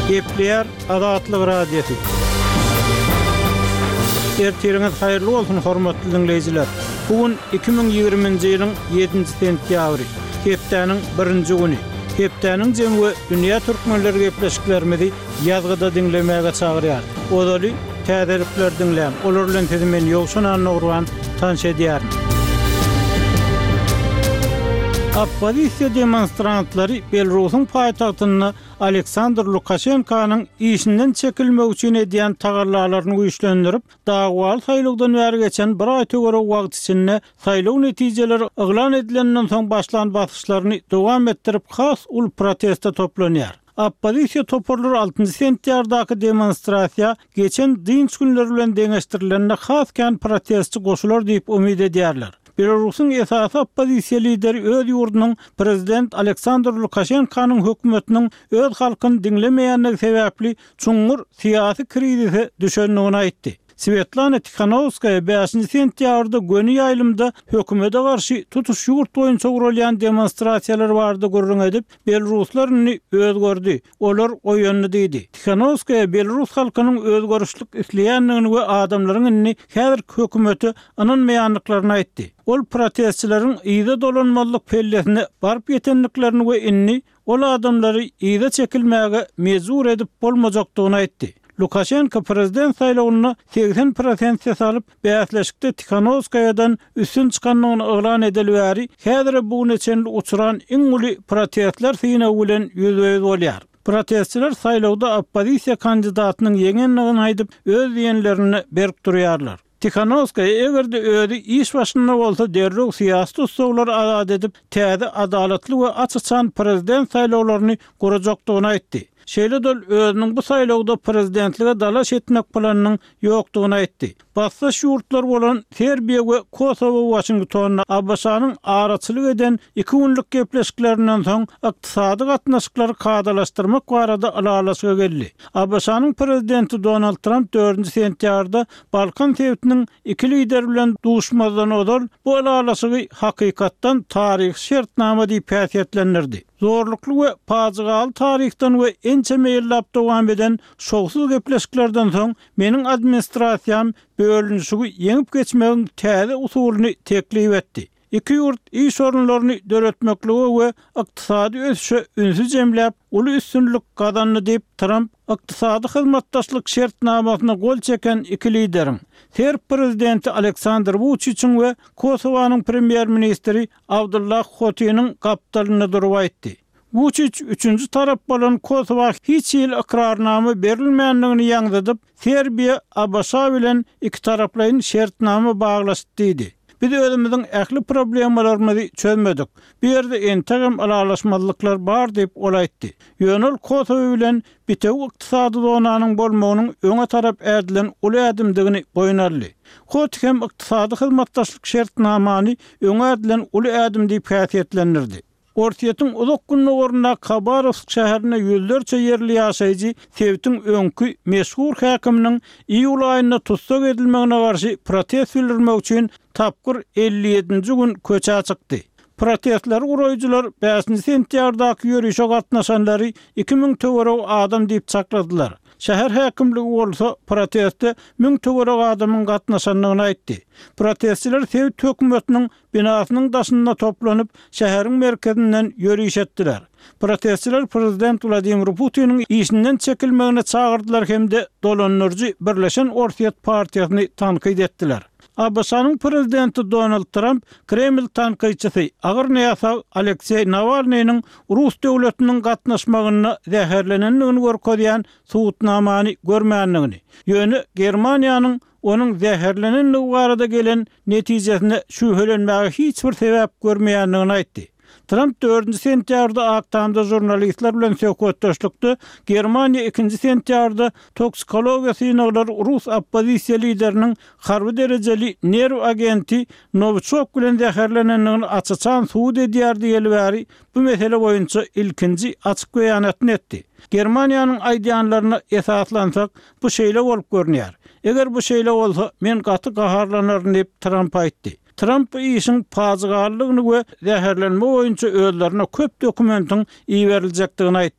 Gepler Adatlyk radiosu. Ertiriniz hayırlı olsun hormatly dinleyijiler. Bugün 2020-nji ýylyň 7-nji sentýabry, hepdeniň 1-nji güni. Hepdeniň jemgy dünýä türkmenleri gepleşiklerimizi ýazgyda dinlemäge çagyrýar. Odaly täzeripler dinläm. Olar bilen tezemen ýogşan urwan tanış edýär. Opozisiýa demonstrantlary Belarusyň paýtagtyna Aleksandr Lukashenkanyň işinden çekilmek üçin edýän tagarlalaryny güýçlendirip, dagwal saýlawdan bäri geçen bir aý töwerek wagt içinde saýlaw netijeleri eglan edilenden soň başlan basyşlaryny dowam etdirip has ul protesta toplanýar. Opozisiýa toparlary 6-njy sentýardaky demonstrasiýa geçen dinç günler bilen deňeşdirilende haskan protestçi goşular diýip umyd edýärler. Belarusyň esasy opozisiýa lideri öz ýurdunyň prezident Aleksandr Lukashenkanyň hökümetiniň öz halkyny dinlemeýänligi sebäpli çuňur syýasy krizise düşenligini aýtdy. Svetlana Tikhanovskaya 5-nji sentýarda göni ýaýlymda hökümete garşy tutuş ýurt boýunça gurulýan demonstrasiýalar bardy gurrun edip, Belaruslar indi özgördi. Olar oýanly diýdi. Tikhanovskaya Belarus halkynyň özgörüşlik isleýänligini we adamlaryň indi häzir hökümeti ananmaýanlyklaryny aýtdy. Ol protestçilerin ýyda dolanmalyk pellesine barp ýetenliklerini we indi ol adamlary ýyda çekilmäge mejbur edip bolmajakdygyny aýtdy. Lukashenko prezident saýlawyny 80% salyp bäsleşikde Tikhanovskayadan üstün çykanlygyny eglan edilýär. Häzir bu neçenli uçuran iň uly protestler syna bilen ýüzüňiz bolýar. Protestçiler saýlawda opozisiýa kandidatynyň ýeňenligini aýdyp öz diýenlerini berip durýarlar. Tikhanovskaya egerde özi iş başynda bolsa derrek syýasy usulary azad edip, täze adalatly we açyçan prezident saýlawlaryny gurajakdygyny aýtdy. Şeýle-dol özüniň bu saýlawda prezidentlige dalaş etmek planynyň ýokdugyny aýtdy. Bassaş ýurtlar bolan Serbiýa we Kosowa Washingtonna Abbasanyň araçylyk eden 2 günlük gepleşiklerinden soň ykdysady gatnaşyklary kadalaşdyrmak barada alalaşyga geldi. Abbasanyň prezidenti Donald Trump 4-nji sentýarda Balkan tewtiniň 2 lider bilen duşmadan odal bu alalaşygy hakykatdan taryh şertnama diýip päsýetlendirdi. Zorlukly we pazygaly tarihden we ençe meýillap dowam eden şogsuz gepleşiklerden soň meniň administrasiýam bölünüşigi ýeňip geçmegiň täze usulyny teklip etdi. İki ýurt iş sorunlaryny döretmekligi we ykdysady ösüşe ünsüz jemläp uly üstünlük gazandy diýip Trump ykdysady hyzmatdaşlyk şertnamasyna gol çeken iki lideriň Serb prezidenti Aleksandr Vučićiň we Kosowanyň premier ministri Abdullah Hotynyň gapdalyny durup aýtdy. Vučić 3-nji tarap bolan Kosowa hiç ýyl ikrarnama berilmeýänligini ýaňdadyp, Serbiýa Abbasa bilen iki taraplyň şertnama baglaşdy diýdi. Biz özümiziň ähli problemlerimizi çözmedik. Bir ýerde entegem alalaşmalyklar bar diýip ol aýtdy. Ýönel Kosowa bilen bitew ykdysady zonanyň bolmagynyň öňe tarap ädilen uly ädimdigini boýnarly. Hot hem ykdysady hyzmatdaşlyk şertnamany öňe ädilen uly ädim diýip häsiýetlendirdi. Ortiýetiň uzak günlük ornuna Khabarovsk şäherine ýüzlerçe ýerli ýaşaýjy Sevtiň öňkü meşhur häkiminiň iýul aýynda tutsak edilmegine garşy protest bildirmek üçin tapgyr 57-nji gün köçe çykdy. Protestler guraýjylar 5-nji sentýardaky ýürüýüşe gatnaşanlary 2000 töwerek adam diýip çakladylar. Şäher häkimligi bolsa protestde 1000 töwerek adamyň gatnaşanlygyny aýtdy. Protestçiler Sevt hökümetiniň binasynyň daşynda toplanyp şäheriň merkezinden ýürüýüş etdiler. Protestçiler prezident Vladimir Putiniň işinden çekilmegine çagyrdylar hemde dolanlarjy Birleşen Orsiýet partiýasyny tanqid etdiler. Abbasanyň prezidenti Donald Trump Kreml tanqidçisi agyr näýasag Aleksey Navalnyň Rus döwletiniň gatnaşmagyna zäherlenenligini görkezýän suwutnamany görmänligini, ýöne Germaniýanyň onun zäherlenenligi barada gelen netijesine şüphelenmäge hiç bir sebäp görmeýänligini aýtdy. Trump 4-nji sentýarda Aktamda jurnalistler bilen söhbetdeşlikde Germaniýa 2-nji sentýarda toksikologiýa synaglar Rus opozisiýa lideriniň harby derejeli nerw agenti Novichok bilen zäherlenenligini açyçan suwd edýär diýilýär. Bu mesele boýunça ilkinji açyk beýanatny etdi. Germaniýanyň aýdýanlaryna esaslansak bu şeýle bolup görnýär. Eger bu şeýle bolsa men gaty gaharlanaryn diýip Trump aýtdy. Trump işin pazygarlygyny we zäherlenme boýunça özlerine köp dokumentin iýeriljakdygyny aýtdy.